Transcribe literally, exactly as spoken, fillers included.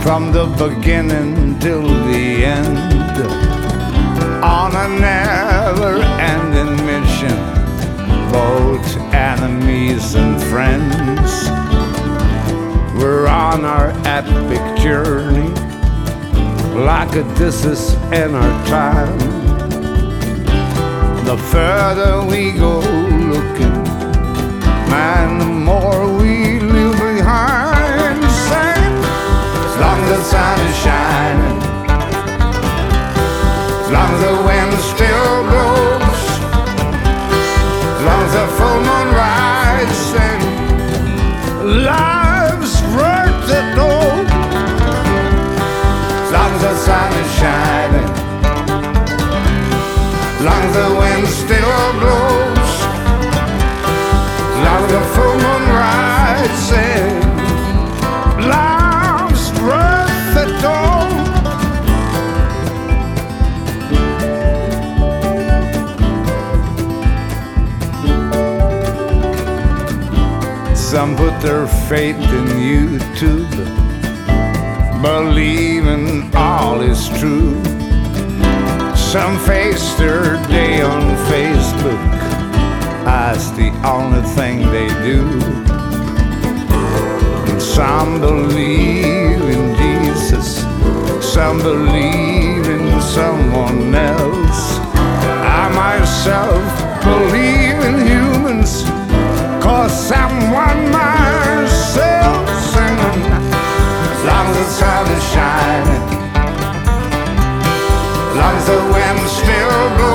from the beginning till the end, on a never-ending mission, both enemies and friends. We're on our epic journey, like Odysseus in our time. The further we go looking, man, the more we leave behind. Same, as long as the sun is shining, as long as the wind still blows, as long as the full moon rises, sing, life's worth it though. As long as the sun is shining, as long as the wind still blows, as long as the full moon rises, life's worth it all. Some put their faith in YouTube, believing all is true. Some face their day on Facebook, that's the only thing they do. And some believe in Jesus, some believe in someone else. I myself believe in humans, cause someone myself singing. As long as the sun is shining, as long as the wind still blows,